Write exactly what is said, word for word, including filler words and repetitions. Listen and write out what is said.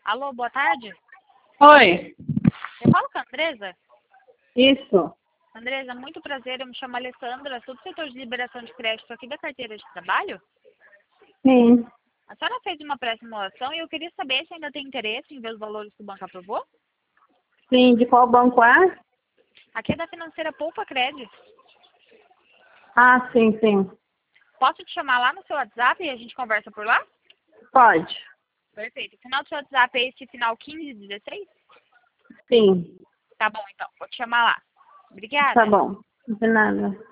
Alô, boa tarde. Oi. Eu falo com a Andresa? Isso. Andresa, muito prazer. Eu me chamo Alessandra, sou do setor de liberação de crédito aqui da carteira de trabalho. Sim. A senhora fez uma pré-simulação e eu queria saber se ainda tem interesse em ver os valores que o banco aprovou. Sim, de qual banco é? Aqui é da financeira Poupa Crédito. Ah, sim, sim. Posso te chamar lá no seu WhatsApp e a gente conversa por lá? Pode. Perfeito. O final do seu WhatsApp é esse final quinze dezesseis? Sim. Tá bom, então. Vou te chamar lá. Obrigada. Tá bom. De nada.